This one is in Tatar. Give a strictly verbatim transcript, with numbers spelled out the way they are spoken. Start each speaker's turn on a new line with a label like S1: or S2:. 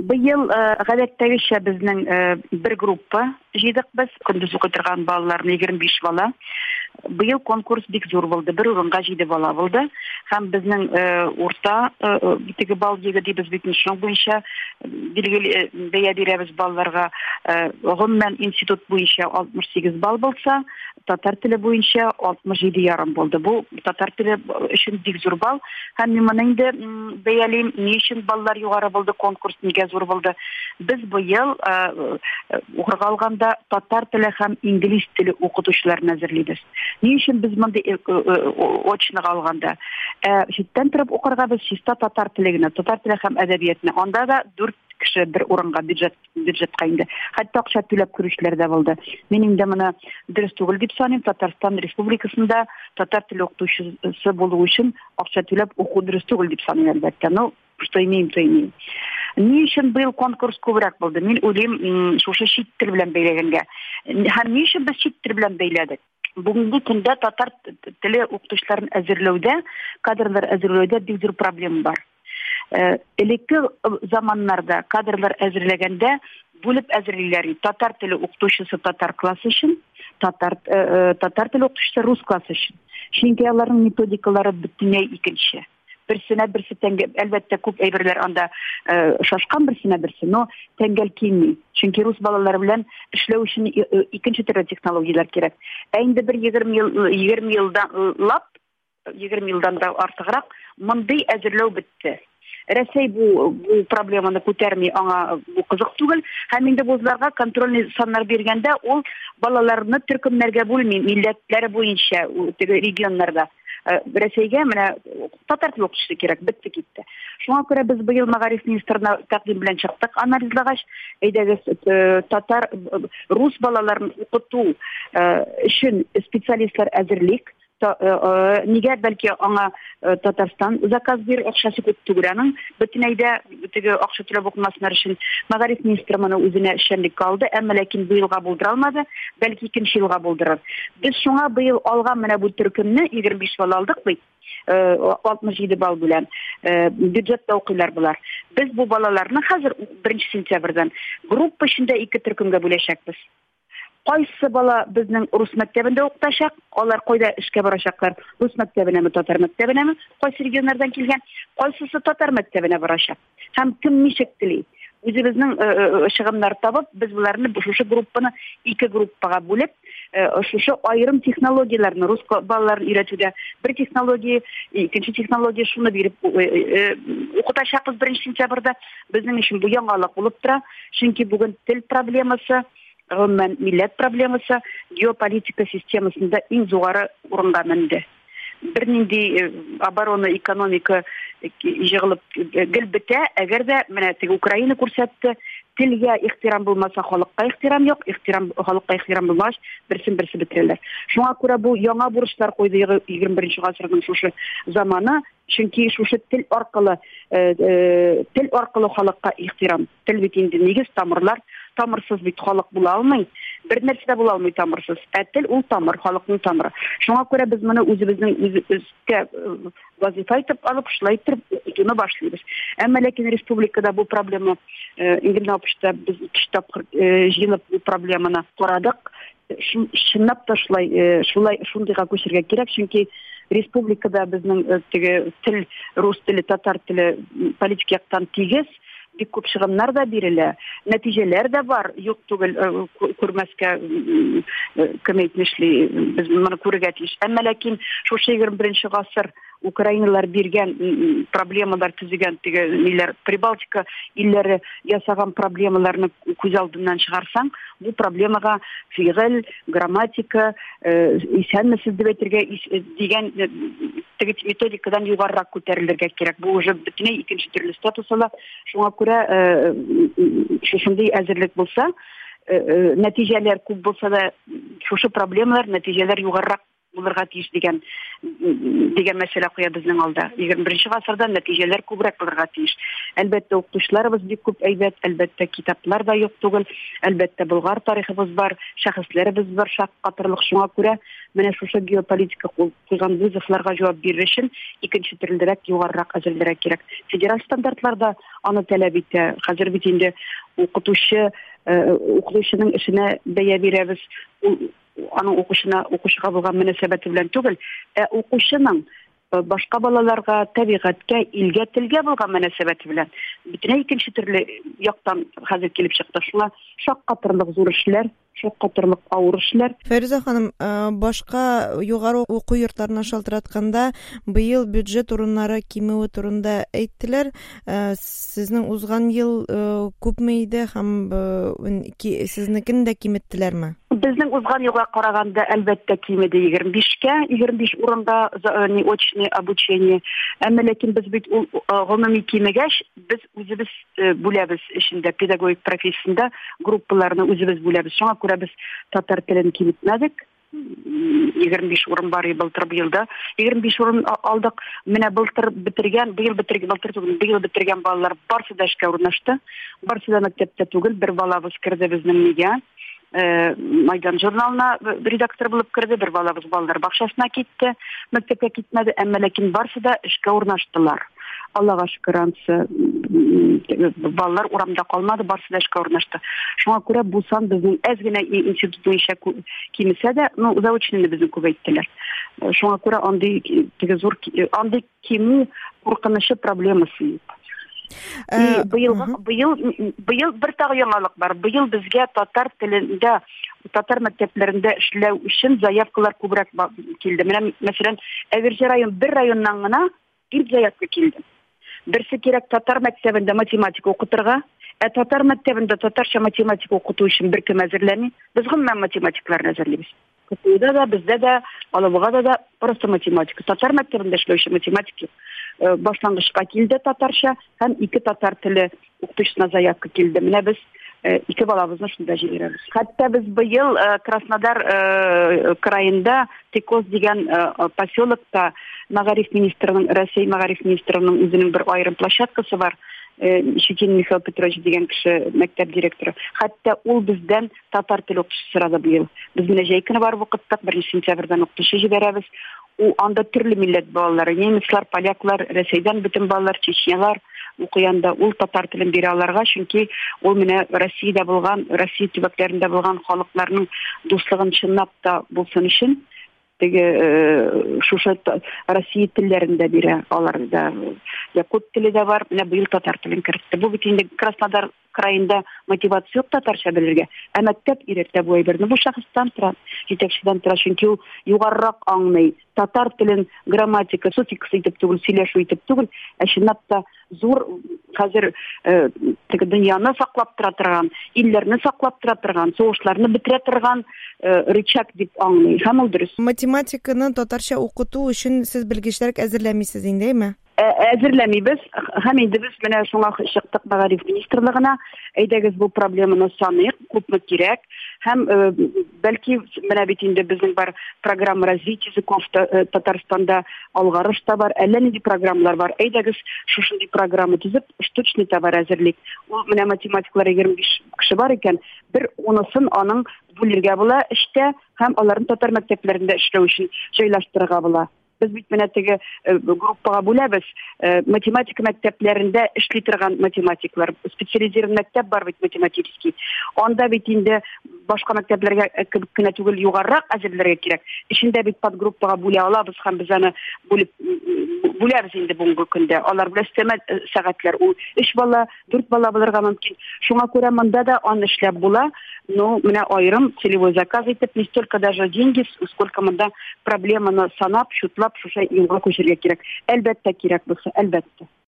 S1: Быел гадәттәгечә безнең бер группа җыйдык без, көндез укый торган балаларны егерме биш бала. Быел конкурс бик зур булды, бер урынга җиде бала булды. Һәм безнең урта теге бал егеде бит шуның буенча билгеле бәя бирәбез балаларга. Гомумән институт буенча алтмыш сигез бал булса, татар теле буенча алтмыш җиде ярым булды. Бу татар теле өчен бик зур бал. Һәм мин моны инде бәялим, ни өчен баллар югары булды, конкурс нигә зур булды. Без быел укырга алганда татар теле һәм инглиз теле укытучыларын әзерлибез. Ни өчен без монда очныга алганда? Читтән торып укырга без чиста татар телегенә, татар теле һәм әдәбиятны. Анда да дүрт кеше бер урынга бюджет бюджетка инде. Хәтта акча түләп күрүчләр дә булды. Мин инде моны дөрес түгел дип саныйм. Татарстан Республикасында татар теле укытучысы булу өчен акча түләп уку дөрес түгел дип саныйм әлбәттә. Ну, что имеем, то имеем. Ни өчен быел конкурс күбрәк булды? Мин уйлыйм, шушы чит тел белән бәйләгәнгә. Һәм ни өчен без чит тел белән бәйләдек? Бүгенге көндә татар теле укытучыларын әзерләүдә, кадрлар әзерләүдә бик зур проблема бар. Элекке заманнарда кадрлар әзерләгәндә бүлеп әзерлиләр. Татар теле укытучысы татар классы өчен, татар татар теле укытучысы рус классы өчен. Чөнки аларның методикалары бөтенләй икенче. Берсенә берсе тәңгәл, әлбәттә күп әйберләр анда шашкан берсенә берсе, но тәңгәл килми. Чөнки рус балалары белән эшләү өчен икенче төрле технологиялар кирәк. Ә инде бер егерме ел егерме елдан лап, егерме елдан да артыграк мондый әзерләү бетте. Рәсәй бу, бу проблеманы күтәрми, аңа бу кызык түгел. Һәм инде вузларга контрольный саннар биргәндә ул балаларны төркемнәргә бүлми, милләтләре буенча теге регионнарда. Рәсәйгә менә татар теле укытучысы кирәк, бетте китте. Шуңа күрә без быел Мәгариф министрына тәкъдим белән чыктык, анализлагач, әйдәгез татар рус балаларын укыту өчен специалистлар әзерлик. Нигә бәлки аңа Татарстан заказ бир, акчасы күп түгел аның. Бөтенәйдә теге акча түләп укымасыннар өчен Мәгариф министры моны үзенә эшчәнлек алды, әмма ләкин быелга булдыра алмады, бәлки икенче елга булдырыр. Без шуңа быел алган менә бу төркемне егерме биш бал алдык бит. алтмыш җиде бал белән бюджетта укыйлар булар. Без бу балаларны хәзер беренче сентябрьдән группа эчендә ике төркемгә бүләчәкбез. Кайсы бала безнең рус мәктәбендә укытачак, алар кайда эшкә барачаклар? Рус мәктәбенәме, татар мәктәбенәме? Кайсы регионнардан килгән? Кайсысы татар мәктәбенә барачак? Һәм кем ничек тели? Үзебезнең чыгымнар табып, без буларны шушы группаны ике группага бүлеп, шушы аерым технологияларны рус балаларын өйрәтүдә бер технология, икенче технология шуны биреп укытачакбыз беренче сентябрьдә. Безнең өчен бу яңалык булып тора, чөнки бүген тел проблемасы, гомумән милләт проблемасы геополитика системасында иң югары урынга менде. Бер нинди оборона, экономика җыгылып гел бетә, әгәр дә менә теге Украина күрсәтте, телгә ихтирам булмаса, халыкка ихтирам юк, ихтирам халыкка ихтирам булмагач, берсен берсе бетерәләр. Шуңа күрә бу яңа бурычлар куйды егерме беренче гасырның шушы заманы, чөнки шушы тел аркылы тел аркылы халыкка ихтирам. Тел бит инде нигез, тамырлар, тамырсыз бит халык була алмый. Бер нәрсә дә була алмый тамырсыз. Ә тел ул тамыр, халыкның тамыры. Шуңа күрә без моны үзебезнең үзебезгә вазифа итеп алып, шулай итеп укытуны башлыйбыз. Әмма ләкин республикада бу проблема ингелне апышта без ике тапкыр җыелып бу проблеманы карадык. Чынлап та шулай шулай шундыйга күчәргә кирәк, чөнки республикада безнең теге тел, рус теле, татар теле политик яктан тигез, бик күп чыгымнар да бирелә, нәтиҗәләр дә бар, юк түгел күрмәскә кем әйтмешли, без моны күрергә тиеш. Әмма ләкин шушы егерме беренче гасыр Украиналар биргән проблемалар төзегән теге ниләр, Прибалтика илләре ясаган проблемаларны күз алдыннан чыгарсаң, бу проблемага фигыль, грамматика, исәнмесез дип әйтергә дигән теге методикадан югарырак күтәрелергә кирәк. Бу уже бөтенләй икенче төрле статус ала. Шуңа күрә шушындый әзерлек булса, нәтиҗәләр күп булса да, шушы проблемалар, нәтиҗәләр югарырак булырга тиеш дигән дигән мәсьәлә куя безнең алда. егерме беренче гасырда нәтиҗәләр күбрәк булырга тиеш. Әлбәттә, укытучыларыбыз бик күп әйбәт, әлбәттә, китаплар да юк түгел, әлбәттә, Болгар тарихыбыз бар, шәхесләребез бар, шаккатырлык. Шуңа күрә менә шушы геополитика куйган вызовларга җавап бирер өчен икенче төрлерәк, югарырак әзерләргә кирәк. Федераль стандартларда аны таләп итә. Хәзер бит инде укытучы укытучының эшенә бәя бирәбез. Аның укучына укучыга булган мөнәсәбәте белән түгел, ә укучының башка балаларга, табигатькә, илгә, телгә булган мөнәсәбәте белән бөтенләй икенче төрле яктан хәзер килеп чыкты. Шуңа шаккатырлык зур эшләр, шаккатырлык авыр эшләр.
S2: Фәриза ханым, башка югары уку йортларына шалтыратканда быел бюджет урыннары кимеүе турында әйттеләр. Сезнең узган ел күпме иде һәм сезнекен дә киметтеләрме?
S1: Безнең узган елга караганда әлбәттә кимеде егерме бишкә, егерме биш урында очное обучение. Әмма ләкин без бит гомуми кимегәч, без үзебез бүләбез эшендә педагогик профессиясендә группаларны үзебез бүләбез. Шуңа күрә без татар телен киметмәдек. егерме биш урын бар иде былтыр елда. егерме биш урын алдык. Менә былтыр бетергән, быел бетергән, былтыр түгел, быел бетергән балалар барсы да эшкә урнашты. Барсы да мәктәптә түгел, бер балабыз керде безнең нигә. Майдан журналына редактор булып керде, бер балабыз балалар бакчасына китте, мәктәпкә китмәде, әмма ләкин барсы да эшкә урнаштылар. Аллага шөкер, ансы балалар урамда калмады, барсы да эшкә урнашты. Шуңа күрә бу сан безнең әз генә институт буенча кимесә дә, ну, заочныйны безнең күбәйттеләр. Шуңа күрә андый теге зур андый кимү куркынычлы проблемасы юк. Быел быел быел бер тагы яңалык бар. Быел безгә татар телендә, татар мәктәпләрендә эшләү өчен заявкалар күбрәк килде. Менә мәсәлән, Әверҗе район бер районнан гына ир заявка килде. Берсе кирәк татар мәктәбендә математика укытырга, ә татар мәктәбендә татарча математика укыту өчен беркем әзерләми. Без гомумән математикларны әзерлибез. Кытайда да, бездә дә, Алабугада да просто математика. Татар мәктәбендә эшләүче математик башлангычка килде татарча һәм ике татар теле укытучысына заявка килде. Менә без ике балабызны шунда җибәрәбез. Хәтта без быел Краснодар краенда Текоз дигән поселокта Мәгариф министрының, Россия Мәгариф министрының үзенең бер аерым площадкасы бар. Щекин Михаил Петрович дигән кеше мәктәп директоры. Хәтта ул бездән татар теле укытучысы сорады быел. Без менә җәйкене барып укыттык, беренче сентябрьдән укытучы җибәрәбез. У анда төрле милләт балалары, немецлар, поляклар, Рәсәйдән бөтен балалар, чечнялар укыганда ул татар телен бирә аларга, чөнки ул менә Россиядә булган, Россия төбәкләрендә булган халыкларның дуслыгын чынлап та булсын өчен теге шушы Россия телләрендә бирә. Аларда якут теле дә бар, менә быел татар телен кертте. Бу бит инде Краснодар краенда мотивация юк татарча белергә. Ә мәктәп иретә бу әйберне. Бу шәхестән тора, җитәкчедән тора, чөнки ул югарырак аңлый. Татар телен грамматика, суффикс итеп түгел, сөйләшү итеп түгел, ә чынлап та зур хәзер теге дөньяны саклап тора торган, илләрне саклап тора торган, сугышларны бетерә торган рычаг дип аңлый. Һәм ул дөрес.
S2: Математиканы татарча укыту өчен сез белгечләр әзерләмисез инде,
S1: Әзерләмибез, һәм инде без менә шуңа чыктык Мәгариф министрлыгына, әйдәгез бу проблеманы саныйк, күпме кирәк, һәм бәлки менә бит инде безнең бар программа развития языков Татарстанда, алгарыш та бар, әллә нинди программалар бар. Әйдәгез шушындый программа төзеп, штучный товар әзерлик. Ул менә математиклар егерме биш кеше бар икән, бер унысын аның бүлергә була эштә, һәм аларны татар мәктәпләрендә эшләү өчен җайлаштырырга була. Без бит менә теге группага бүләбез, математика мәктәпләрендә эшли торган математиклар, специализированный мәктәп бар бит математический. Анда бит инде башка мәктәпләргә кенә түгел, югарырак әзерләргә кирәк. Эчендә бит подгруппага бүлә алабыз һәм без аны бүлеп бүләбез инде бүгенге көндә. Алар белән өстәмә сәгатьләр, ул өч бала, дүрт бала булырга мөмкин. Шуңа күрә монда да аны эшләп була. Ну, менә айрым целевой заказ итеп, не столько даже деньги, сколько монда проблеманы санап, шутлап, шуша юлга күчәргә кирәк. Әлбәттә кирәк булса, әлбәттә.